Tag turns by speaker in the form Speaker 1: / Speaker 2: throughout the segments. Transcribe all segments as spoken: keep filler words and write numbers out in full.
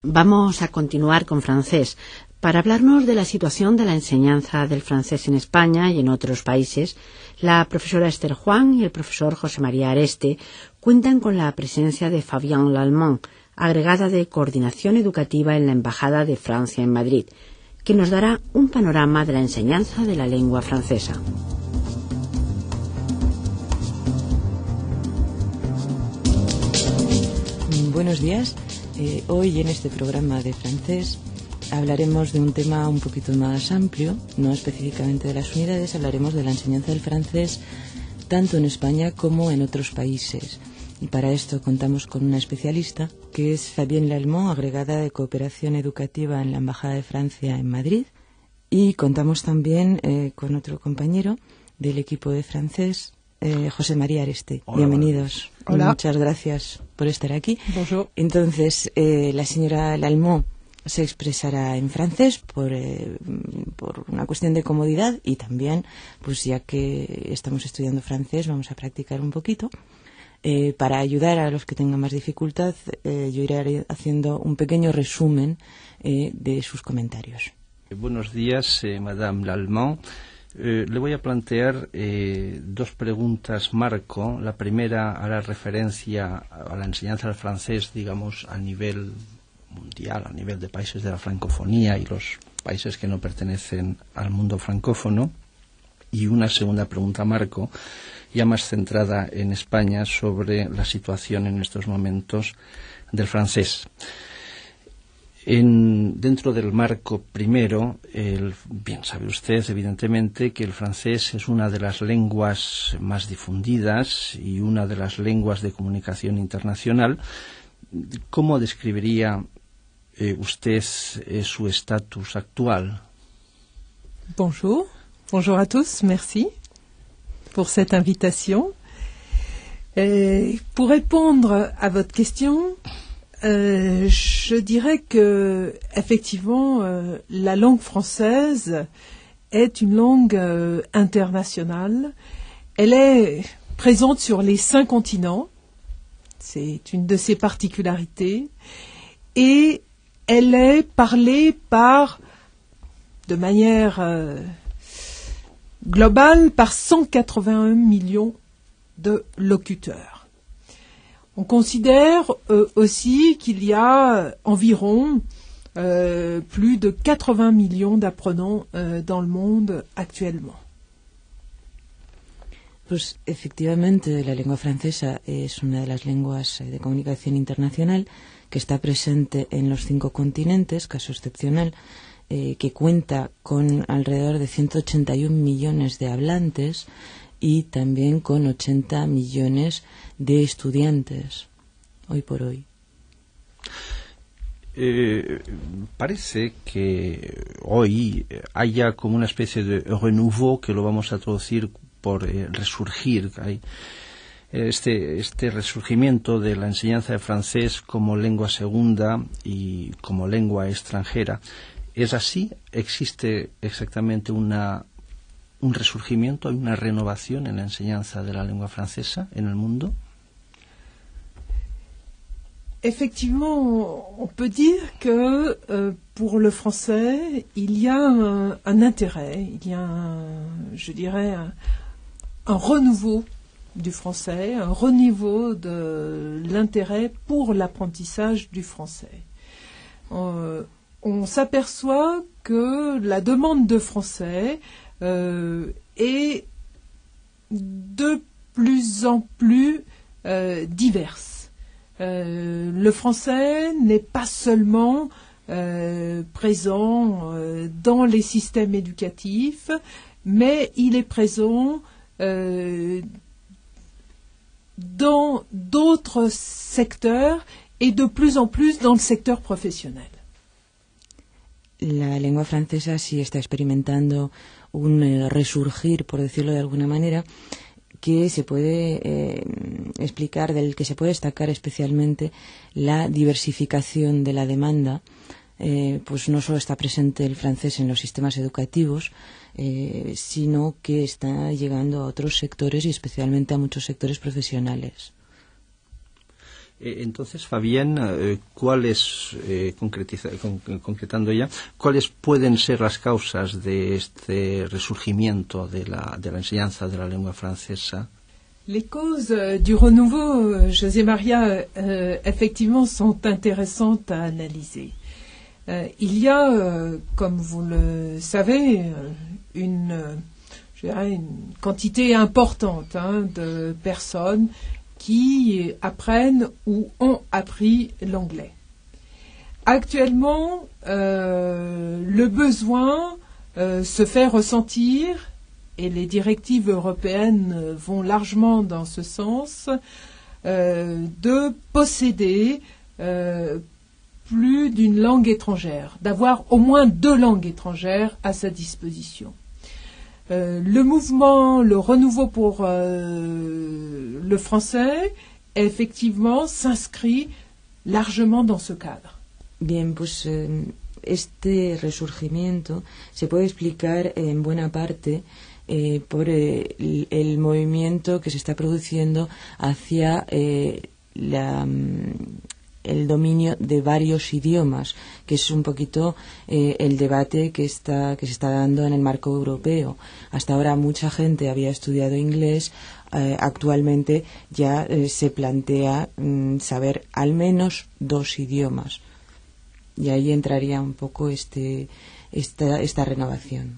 Speaker 1: Vamos a continuar con francés para hablarnos de la situación de la enseñanza del francés en España y en otros países. La profesora Esther Juan y el profesor José María Areste cuentan con la presencia de Fabienne Lallemand, agregada de Coordinación Educativa en la Embajada de Francia en Madrid, que nos dará un panorama de la enseñanza de la lengua francesa.
Speaker 2: Buenos días. Eh, hoy en este programa de francés hablaremos de un tema un poquito más amplio, no específicamente de las unidades, hablaremos de la enseñanza del francés tanto en España como en otros países. Y para esto contamos con una especialista, que es Fabienne Lallemand, agregada de Cooperación Educativa en la Embajada de Francia en Madrid. Y contamos también eh, con otro compañero del equipo de francés, eh, José María Areste.
Speaker 3: Hola,
Speaker 2: Bienvenidos.
Speaker 3: Hola.
Speaker 2: Muchas gracias por estar aquí.
Speaker 3: Bonjour.
Speaker 2: Entonces, eh, la señora Lallemand se expresará en francés por, eh, por una cuestión de comodidad y también, pues ya que estamos estudiando francés, vamos a practicar un poquito. Eh, para ayudar a los que tengan más dificultad, eh, yo iré haciendo un pequeño resumen eh, de sus comentarios.
Speaker 3: Buenos días, eh, Madame Lallemand. Eh, le voy a plantear eh, dos preguntas marco. La primera hará referencia a la enseñanza del francés, digamos, a nivel mundial, a nivel de países de la francofonía y los países que no pertenecen al mundo francófono. Y una segunda pregunta marco, ya más centrada en España, sobre la situación en estos momentos del francés. En, dentro del marco primero, el, bien sabe usted evidentemente que el francés es una de las lenguas más difundidas y una de las lenguas de comunicación internacional. ¿Cómo describiría eh, usted eh, su estatus actual?
Speaker 4: Bonjour, bonjour à tous, merci pour cette invitation. Euh, pour répondre à votre question, Euh, je dirais que effectivement euh, la langue française est une langue euh, internationale. Elle est présente sur les cinq continents. C'est une de ses particularités. Et elle est parlée par, de manière euh, globale, par cent quatre-vingt-un millions de locuteurs. On considère euh, aussi qu'il y a environ euh, plus de quatre-vingts millions d'apprenants euh, dans le monde actuellement.
Speaker 2: Pues efectivamente la lengua francesa es una de las lenguas de comunicación internacional que está presente en los cinco continentes, caso excepcional, eh, que cuenta con alrededor de ciento ochenta y un millones de hablantes y también con ochenta millones de estudiantes, hoy por hoy.
Speaker 3: Eh, parece que hoy haya como una especie de renouveau, que lo vamos a traducir por eh, resurgir. Hay este, este resurgimiento de la enseñanza de francés como lengua segunda y como lengua extranjera. ¿Es así? ¿Existe exactamente una un resurgimiento, hay una renovación en la enseñanza de la lengua francesa en el mundo?
Speaker 4: Effectivement, on peut dire que euh, pour le français, il y a un, un intérêt, il y a, un, je dirais, un, un renouveau du français, un renouveau de l'intérêt pour l'apprentissage du français. Euh, on s'aperçoit que la demande de français Euh, est de plus en plus euh, diverse. Euh, le français n'est pas seulement euh, présent euh, dans les systèmes éducatifs, mais il est présent euh, dans d'autres secteurs et de plus en plus dans le secteur professionnel.
Speaker 2: La lengua francesa sí está experimentando un eh, resurgir, por decirlo de alguna manera, que se puede eh, explicar, del que se puede destacar especialmente la diversificación de la demanda. Eh, pues no solo está presente el francés en los sistemas educativos, eh, sino que está llegando a otros sectores y especialmente a muchos sectores profesionales.
Speaker 3: Eh, entonces, Fabienne, eh, ¿cuáles, eh, concretiza, con, concretando ya, cuáles pueden ser las causas de este resurgimiento de la, de la enseñanza de la lengua francesa?
Speaker 4: Les causes euh, du renouveau, euh, José María, euh, effectivement, sont intéressantes à analyser. Euh, il y a, euh, comme vous le savez, une, euh, je dirais une quantité importante hein, de personnes qui apprennent ou ont appris l'anglais. Actuellement, euh, le besoin euh, se fait ressentir, et les directives européennes vont largement dans ce sens, euh, de posséder euh, plus d'une langue étrangère, d'avoir au moins deux langues étrangères à sa disposition. Euh, le mouvement, le renouveau pour euh, le français, effectivement, s'inscrit largement dans ce cadre.
Speaker 2: Bien, pues eh, este resurgimiento se puede explicar en buena parte eh, por eh, el, el movimiento que se está produciendo hacia eh, la... el dominio de varios idiomas, que es un poquito eh, el debate que está que se está dando en el marco europeo. Hasta ahora mucha gente había estudiado inglés, eh, actualmente ya eh, se plantea mm, saber al menos dos idiomas. Y ahí entraría un poco este esta, esta renovación.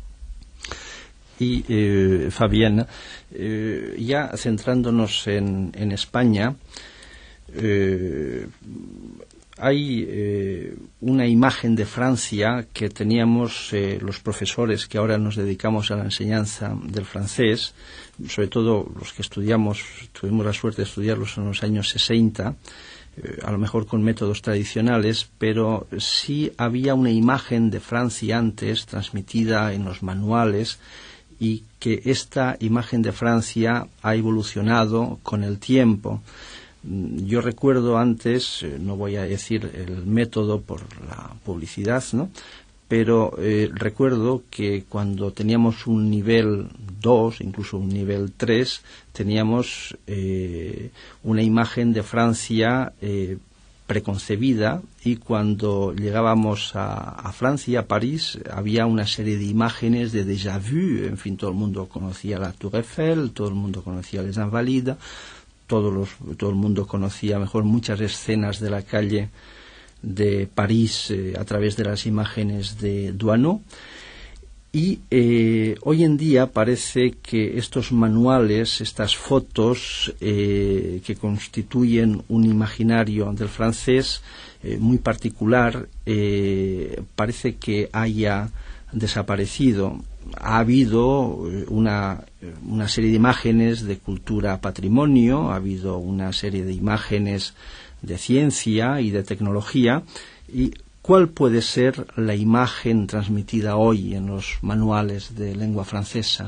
Speaker 3: Y eh, Fabienne, eh, ya centrándonos en, en España, Eh, hay eh, una imagen de Francia que teníamos eh, los profesores que ahora nos dedicamos a la enseñanza del francés, sobre todo los que estudiamos, tuvimos la suerte de estudiarlos en los años sesenta, eh, a lo mejor con métodos tradicionales, pero sí había una imagen de Francia antes transmitida en los manuales, y que esta imagen de Francia ha evolucionado con el tiempo. Yo recuerdo antes, eh, no voy a decir el método por la publicidad, ¿no? Pero eh, recuerdo que cuando teníamos un nivel dos, incluso un nivel tres, teníamos eh, una imagen de Francia eh, preconcebida, y cuando llegábamos a, a Francia, a París, había una serie de imágenes de déjà vu. En fin, todo el mundo conocía la Tour Eiffel, todo el mundo conocía les Invalides, Todos los, todo el mundo conocía mejor muchas escenas de la calle de París eh, a través de las imágenes de Douaneau, y eh, hoy en día parece que estos manuales, estas fotos eh, que constituyen un imaginario del francés eh, muy particular, eh, parece que haya desaparecido. Ha habido una, una serie de imágenes de cultura patrimonio, ha habido una serie de imágenes de ciencia y de tecnología. ¿Y cuál puede ser la imagen transmitida hoy en los manuales de lengua francesa?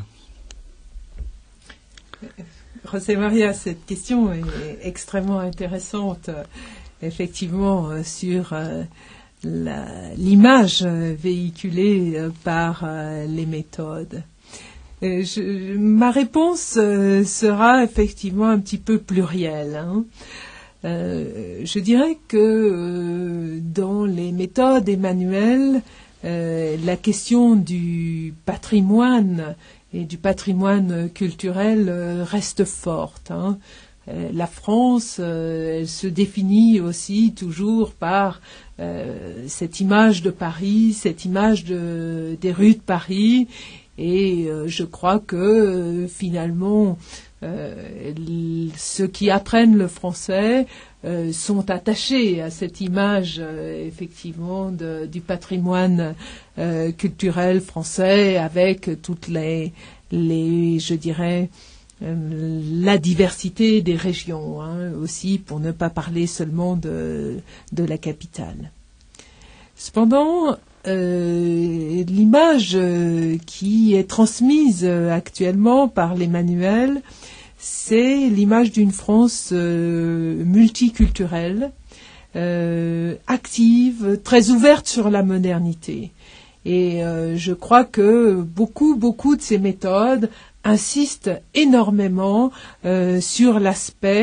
Speaker 4: José María, cette question est extrêmement intéressante, effectivement, sur euh, La, l'image véhiculée par euh, les méthodes. Euh, je, ma réponse euh, sera effectivement un petit peu plurielle. Hein. Euh, je dirais que euh, dans les méthodes et manuels, euh, la question du patrimoine et du patrimoine culturel euh, reste forte. Hein. Euh, la France, euh, elle se définit aussi toujours par Euh, cette image de Paris, cette image de, des rues de Paris, et euh, je crois que euh, finalement euh, l- ceux qui apprennent le français euh, sont attachés à cette image euh, effectivement de, du patrimoine euh, culturel français, avec toutes les, les je dirais Euh, la diversité des régions, hein, aussi, pour ne pas parler seulement de, de la capitale. Cependant, euh, l'image euh, qui est transmise euh, actuellement par les manuels, c'est l'image d'une France euh, multiculturelle, euh, active, très ouverte sur la modernité. Et euh, je crois que beaucoup, beaucoup de ces méthodes insiste énormément euh, sur l'aspect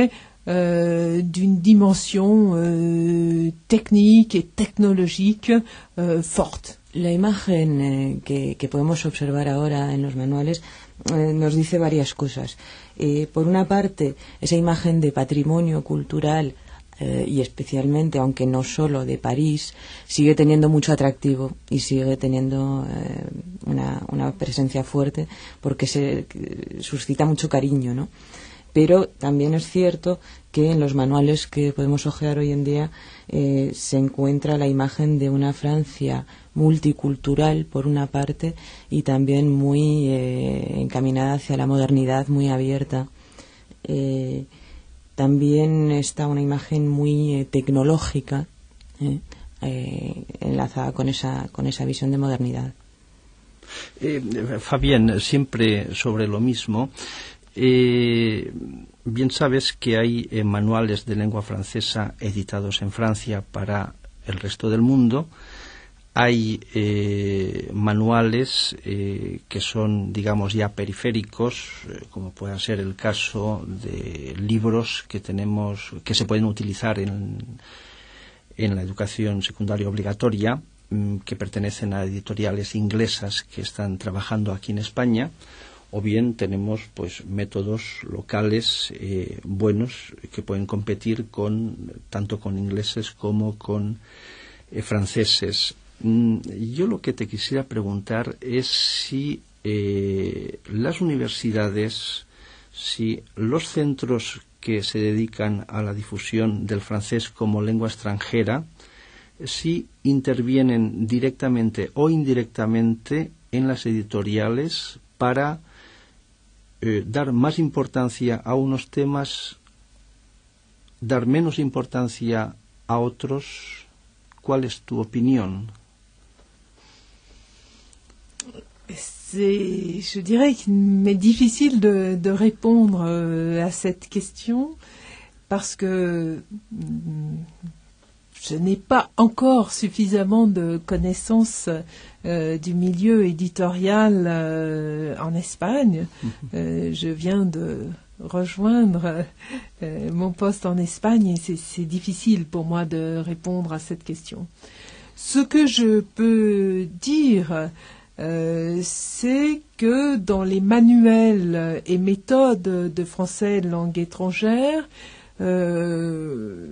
Speaker 4: euh, d'une dimension euh, technique et technologique euh, forte.
Speaker 2: La imagen eh, que, que podemos observar ahora en los manuales eh, nos dice varias cosas. Eh, por una parte, esa imagen de patrimonio cultural eh, y especialmente, aunque no solo de París, sigue teniendo mucho atractivo y sigue teniendo eh, una, una presencia fuerte porque se suscita mucho cariño, ¿no? Pero también es cierto que en los manuales que podemos hojear hoy en día eh, se encuentra la imagen de una Francia multicultural, por una parte, y también muy eh, encaminada hacia la modernidad, muy abierta. Eh, también está una imagen muy eh, tecnológica, eh, eh, enlazada con esa, con esa visión de modernidad.
Speaker 3: Eh, Fabián, siempre sobre lo mismo. Eh, bien sabes que hay eh, manuales de lengua francesa editados en Francia para el resto del mundo. Hay eh, manuales eh, que son, digamos, ya periféricos, eh, como puede ser el caso de libros que tenemos, que se pueden utilizar en, en la educación secundaria obligatoria, mm, que pertenecen a editoriales inglesas que están trabajando aquí en España. O bien tenemos pues métodos locales eh, buenos que pueden competir con tanto con ingleses como con eh, franceses. Mm, yo lo que te quisiera preguntar es si eh, las universidades, si los centros que se dedican a la difusión del francés como lengua extranjera, si intervienen directamente o indirectamente en las editoriales para Eh, dar más importancia a unos temas, dar menos importancia a otros. ¿Cuál es tu opinión?
Speaker 4: C'est, je dirais qu'il m'est difficile de, de répondre euh, à cette question parce que je n'ai pas encore suffisamment de connaissances euh, du milieu éditorial euh, en Espagne. Euh, je viens de rejoindre euh, mon poste en Espagne et c'est, c'est difficile pour moi de répondre à cette question. Ce que je peux dire, euh, c'est que dans les manuels et méthodes de français langue étrangère, euh,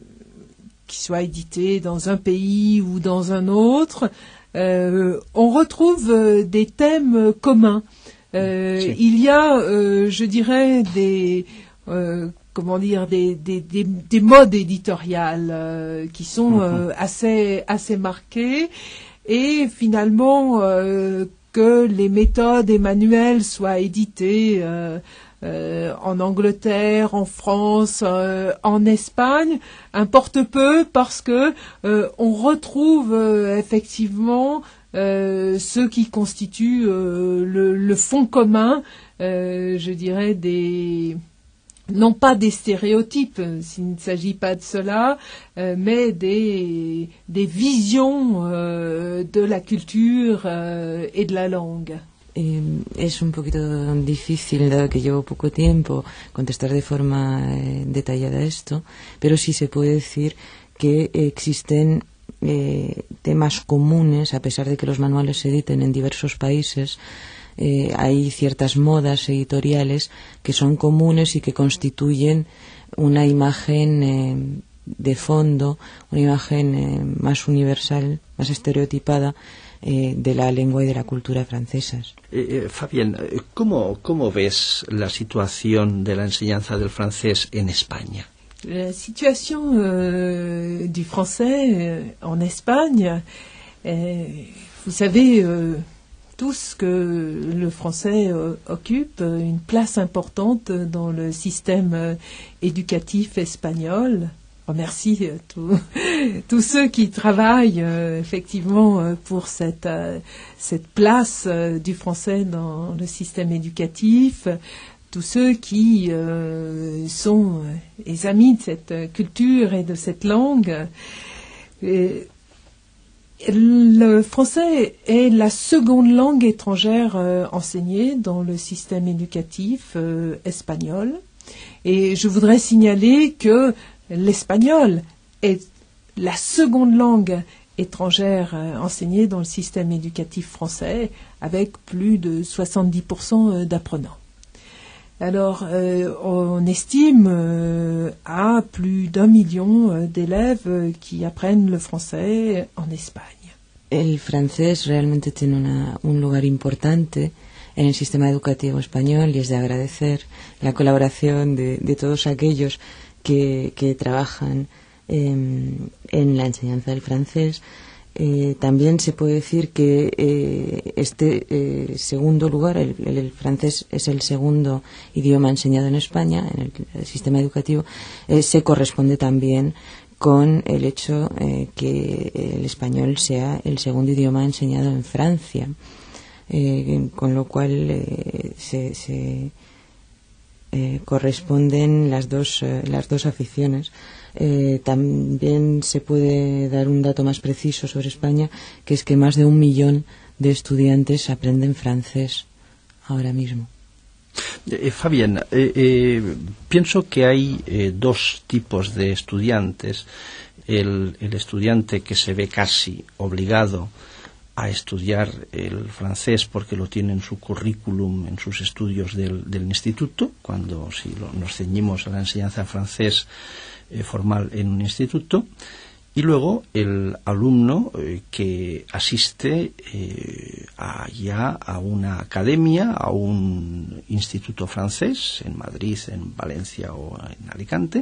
Speaker 4: qui soit édité dans un pays ou dans un autre, euh, on retrouve euh, des thèmes communs. Euh, si. Il y a, euh, je dirais, des, euh, comment dire, des, des, des, des modes éditoriales euh, qui sont euh, assez, assez marqués, et finalement euh, que les méthodes et manuels soient édités euh, Euh, en Angleterre, en France, euh, en Espagne, importe peu parce que euh, on retrouve euh, effectivement euh, ce qui constitue euh, le, le fond commun, euh, je dirais des non pas des stéréotypes, s'il ne s'agit pas de cela, euh, mais des des visions euh, de la culture euh, et de la langue.
Speaker 2: Eh, es un poquito difícil, dado que llevo poco tiempo, contestar de forma eh, detallada esto, pero sí se puede decir que existen eh, temas comunes, a pesar de que los manuales se editen en diversos países. Eh, hay ciertas modas editoriales que son comunes y que constituyen una imagen eh, de fondo, una imagen eh, más universal, más estereotipada, Eh, de la lengua y de la cultura francesas.
Speaker 3: Eh, eh, Fabián, ¿cómo, ¿cómo ves la situación de la enseñanza del francés en España?
Speaker 4: La situation euh, du français euh, en Espagne, euh, vous savez euh, tous que le français euh, occupe une place importante dans le système euh, éducatif espagnol. Je remercie euh, tous, tous ceux qui travaillent euh, effectivement euh, pour cette, euh, cette place euh, du français dans le système éducatif, tous ceux qui euh, sont euh, les amis de cette culture et de cette langue. Et le français est la seconde langue étrangère euh, enseignée dans le système éducatif euh, espagnol. Et je voudrais signaler que l'espagnol est la seconde langue étrangère enseignée dans le système éducatif français, avec plus de soixante-dix pour cent d'apprenants. Alors, euh, on estime euh, à plus d'un million euh, d'élèves qui apprennent le français en Espagne.
Speaker 2: El francés realmente tiene una, un lugar importante en el sistema educativo español y es de agradecer la colaboración de, de todos aquellos que, que trabajan eh, en la enseñanza del francés. Eh, también se puede decir que eh, este eh, segundo lugar, el, el, el francés es el segundo idioma enseñado en España, en el, el sistema educativo, eh, se corresponde también con el hecho eh, que el español sea el segundo idioma enseñado en Francia, eh, con lo cual eh, se, se eh, corresponden las dos, eh, las dos aficiones. Eh, también se puede dar un dato más preciso sobre España, que es que más de un millón de estudiantes aprenden francés ahora mismo.
Speaker 3: Eh, Fabián, eh, eh, pienso que hay eh, dos tipos de estudiantes. El, el estudiante que se ve casi obligado a estudiar el francés porque lo tiene en su currículum, en sus estudios del, del instituto, cuando si lo, nos ceñimos a la enseñanza francés eh, formal en un instituto, y luego el alumno eh, que asiste eh, a, ya a una academia, a un instituto francés en Madrid, en Valencia o en Alicante,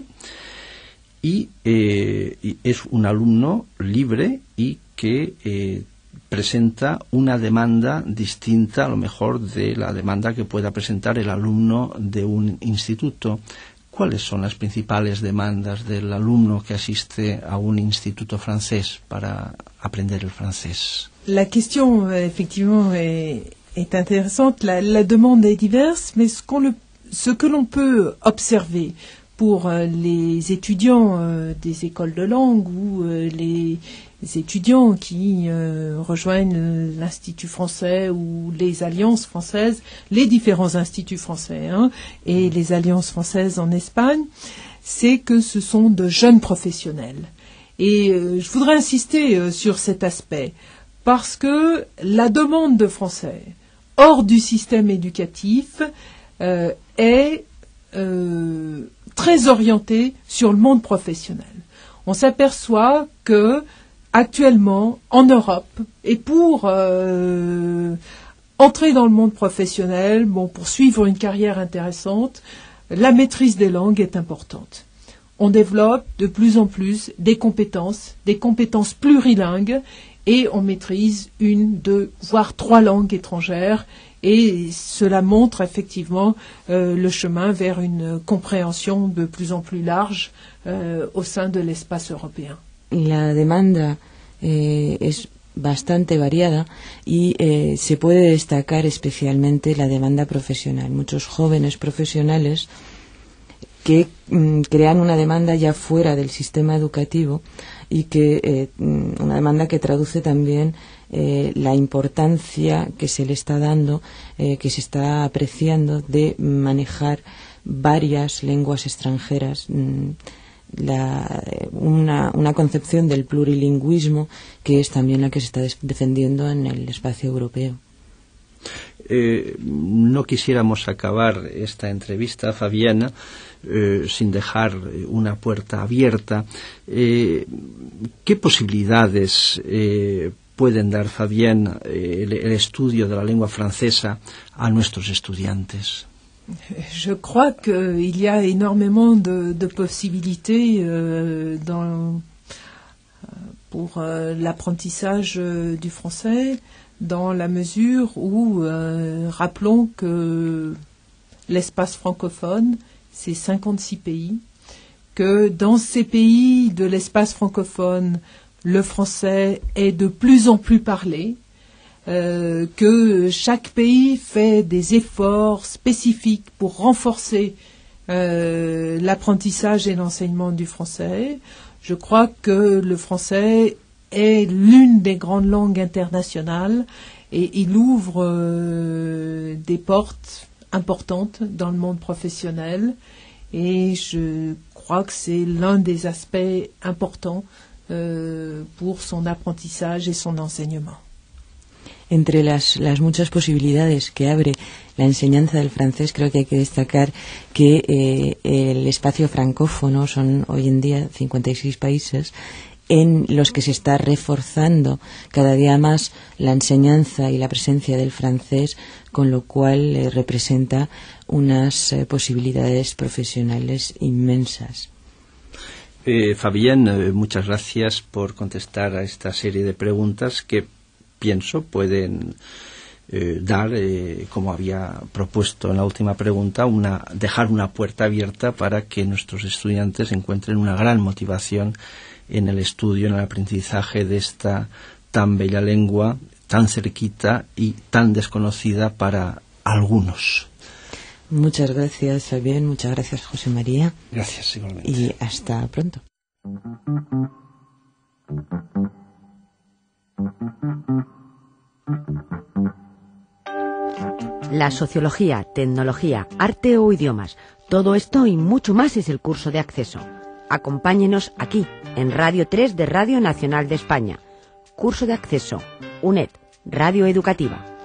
Speaker 3: y, eh, y es un alumno libre y que eh, presenta una demanda distinta a lo mejor de la demanda que pueda presentar el alumno de un instituto. ¿Cuáles son las principales demandas del alumno que asiste a un instituto francés para aprender el francés?
Speaker 4: La question, effectivement, est, est intéressante. La, la demande est diverse, mais ce, qu'on le, ce que l'on peut observer pour les étudiants euh, des écoles de langue ou euh, les étudiants qui euh, rejoignent l'Institut français ou les alliances françaises, les différents instituts français hein, et les alliances françaises en Espagne, c'est que ce sont de jeunes professionnels. Et euh, je voudrais insister euh, sur cet aspect, parce que la demande de français hors du système éducatif euh, est euh, très orientée sur le monde professionnel. On s'aperçoit que actuellement, en Europe, et pour euh, entrer dans le monde professionnel, bon, pour suivre une carrière intéressante, la maîtrise des langues est importante. On développe de plus en plus des compétences, des compétences plurilingues, et on maîtrise une, deux, voire trois langues étrangères, et cela montre effectivement euh, le chemin vers une compréhension de plus en plus large euh, au sein de l'espace européen.
Speaker 2: La demanda eh, es bastante variada y eh, se puede destacar especialmente la demanda profesional. Muchos jóvenes profesionales que mm, crean una demanda ya fuera del sistema educativo y que eh, una demanda que traduce también eh, la importancia que se le está dando, eh, que se está apreciando de manejar varias lenguas extranjeras. Mm, La, una, una concepción del plurilingüismo que es también la que se está defendiendo en el espacio europeo.
Speaker 3: Eh, no quisiéramos acabar esta entrevista, Fabiana, eh, sin dejar una puerta abierta. Eh, ¿Qué posibilidades eh, pueden dar, Fabián, eh, el, el estudio de la lengua francesa a nuestros estudiantes?
Speaker 4: Je crois qu'il y a énormément de, de possibilités euh, dans, pour euh, l'apprentissage euh, du français, dans la mesure où, euh, rappelons que l'espace francophone, c'est cinquante-six pays, que dans ces pays de l'espace francophone, le français est de plus en plus parlé, Euh, que chaque pays fait des efforts spécifiques pour renforcer euh, l'apprentissage et l'enseignement du français. Je crois que le français est l'une des grandes langues internationales et il ouvre euh, des portes importantes dans le monde professionnel. Et je crois que c'est l'un des aspects importants euh, pour son apprentissage et son enseignement.
Speaker 2: Entre las, las muchas posibilidades que abre la enseñanza del francés, creo que hay que destacar que eh, el espacio francófono son hoy en día cincuenta y seis países en los que se está reforzando cada día más la enseñanza y la presencia del francés, con lo cual eh, representa unas eh, posibilidades profesionales inmensas.
Speaker 3: Eh, Fabienne, eh, muchas gracias por contestar a esta serie de preguntas que pienso pueden eh, dar, eh, como había propuesto en la última pregunta, una, dejar una puerta abierta para que nuestros estudiantes encuentren una gran motivación en el estudio, en el aprendizaje de esta tan bella lengua, tan cerquita y tan desconocida para algunos.
Speaker 2: Muchas gracias, Fabián. Muchas gracias, José María.
Speaker 3: Gracias, igualmente.
Speaker 2: Y hasta pronto.
Speaker 1: La sociología, tecnología, arte o idiomas, todo esto y mucho más es el curso de acceso. Acompáñenos aquí, en Radio tres de Radio Nacional de España. Curso de acceso, U N E D, Radio Educativa.